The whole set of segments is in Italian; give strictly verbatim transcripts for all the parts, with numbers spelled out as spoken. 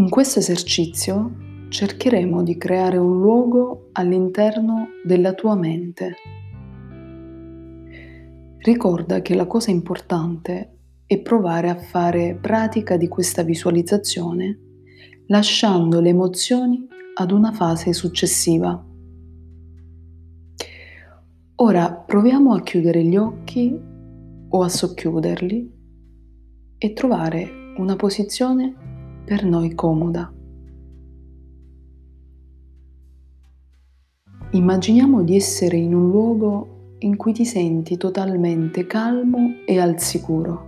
In questo esercizio cercheremo di creare un luogo all'interno della tua mente. Ricorda che la cosa importante è provare a fare pratica di questa visualizzazione, lasciando le emozioni ad una fase successiva. Ora proviamo a chiudere gli occhi o a socchiuderli e trovare una posizione per noi comoda. Immaginiamo di essere in un luogo in cui ti senti totalmente calmo e al sicuro.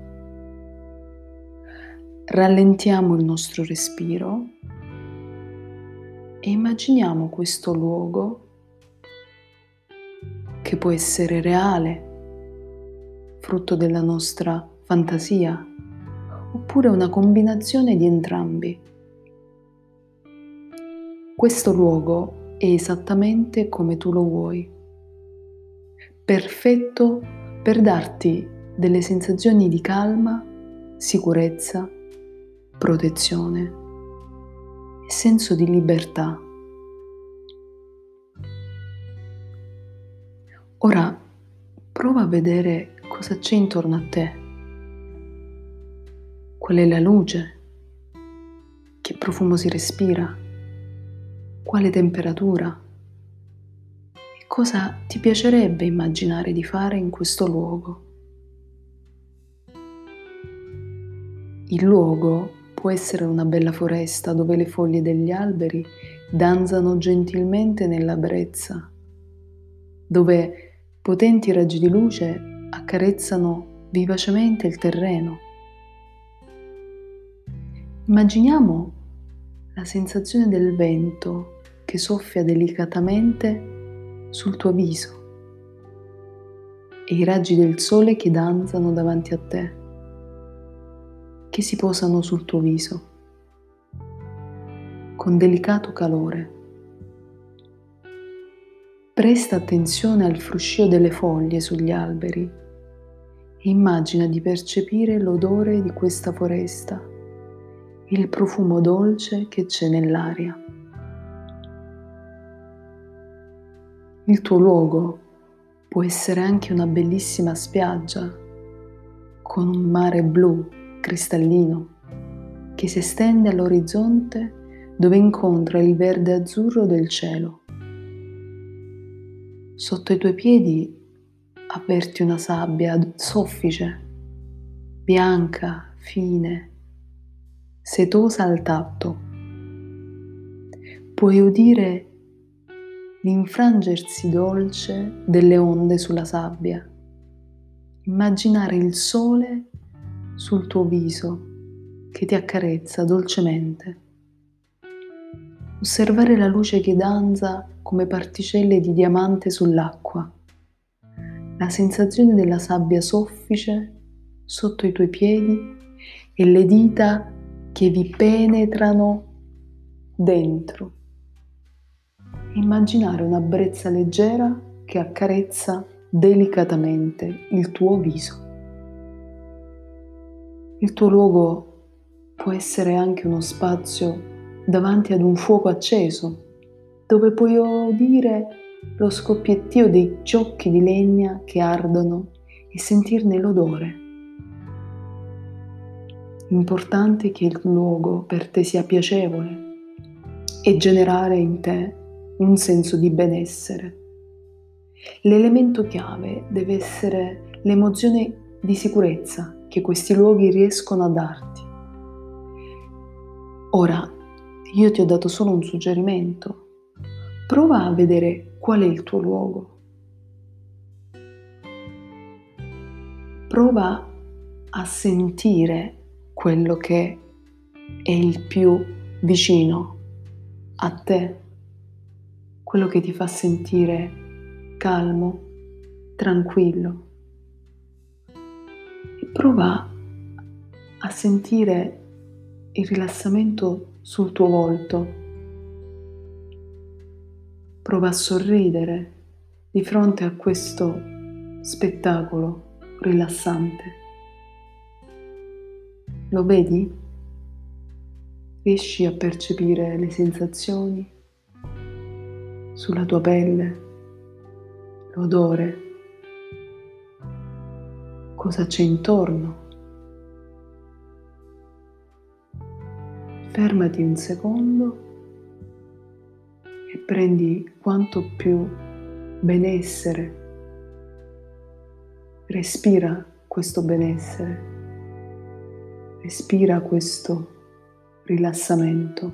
Rallentiamo il nostro respiro e immaginiamo questo luogo, che può essere reale, frutto della nostra fantasia, oppure una combinazione di entrambi. Questo luogo è esattamente come tu lo vuoi, perfetto per darti delle sensazioni di calma, sicurezza, protezione e senso di libertà. Ora prova a vedere cosa c'è intorno a te. Qual è la luce? Che profumo si respira? Quale temperatura? E cosa ti piacerebbe immaginare di fare in questo luogo? Il luogo può essere una bella foresta dove le foglie degli alberi danzano gentilmente nella brezza, dove potenti raggi di luce accarezzano vivacemente il terreno. Immaginiamo la sensazione del vento che soffia delicatamente sul tuo viso e i raggi del sole che danzano davanti a te, che si posano sul tuo viso con delicato calore. Presta attenzione al fruscio delle foglie sugli alberi e immagina di percepire l'odore di questa foresta, il profumo dolce che c'è nell'aria. Il tuo luogo può essere anche una bellissima spiaggia con un mare blu cristallino che si estende all'orizzonte, dove incontra il verde azzurro del cielo. Sotto i tuoi piedi avverti una sabbia soffice, bianca, fine, setosa al tatto. Puoi udire l'infrangersi dolce delle onde sulla sabbia, immaginare il sole sul tuo viso che ti accarezza dolcemente, osservare la luce che danza come particelle di diamante sull'acqua, la sensazione della sabbia soffice sotto i tuoi piedi e le dita che vi penetrano dentro. Immaginare una brezza leggera che accarezza delicatamente il tuo viso. Il tuo luogo può essere anche uno spazio davanti ad un fuoco acceso, dove puoi udire lo scoppiettio dei ciocchi di legna che ardono e sentirne l'odore. L'importante è che il luogo per te sia piacevole e generare in te un senso di benessere. L'elemento chiave deve essere l'emozione di sicurezza che questi luoghi riescono a darti. Ora, io ti ho dato solo un suggerimento. Prova a vedere qual è il tuo luogo. Prova a sentire quello che è il più vicino a te, quello che ti fa sentire calmo, tranquillo. E prova a sentire il rilassamento sul tuo volto. Prova a sorridere di fronte a questo spettacolo rilassante. Lo vedi? Riesci a percepire le sensazioni sulla tua pelle, l'odore, cosa c'è intorno. Fermati un secondo e prendi quanto più benessere. Respira questo benessere. Respira questo rilassamento.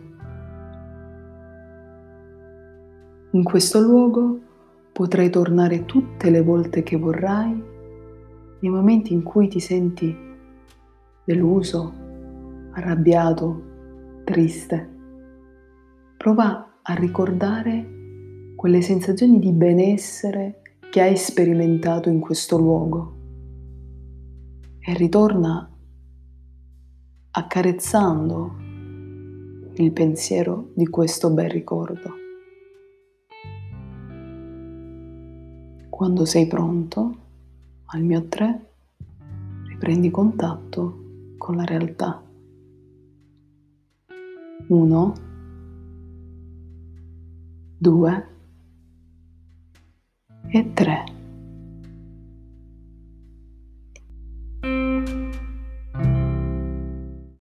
In questo luogo potrai tornare tutte le volte che vorrai, nei momenti in cui ti senti deluso, arrabbiato, triste. Prova a ricordare quelle sensazioni di benessere che hai sperimentato in questo luogo e ritorna accarezzando il pensiero di questo bel ricordo. Quando sei pronto, al mio tre, riprendi contatto con la realtà. Uno, due e tre.